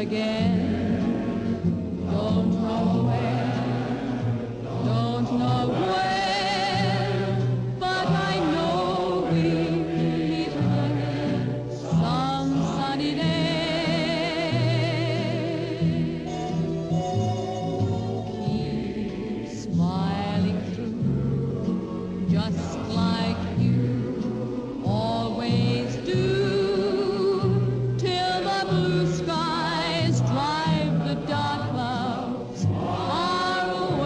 again. Don't know where, don't know when, but I know we'll meet again some sunny day. Keep smiling through, just like you always do, till the blue skies drive the dark clouds far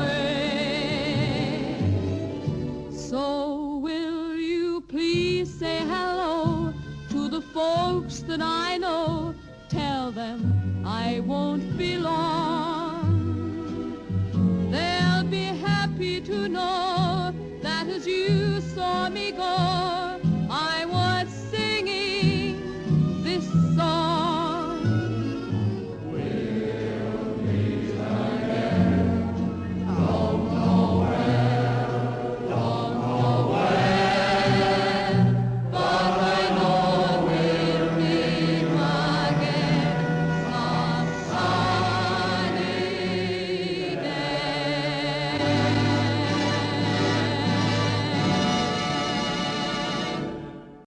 away. So will you please say hello to the folks that I know? Tell them I won't be long. They'll be happy to know that as you saw me go,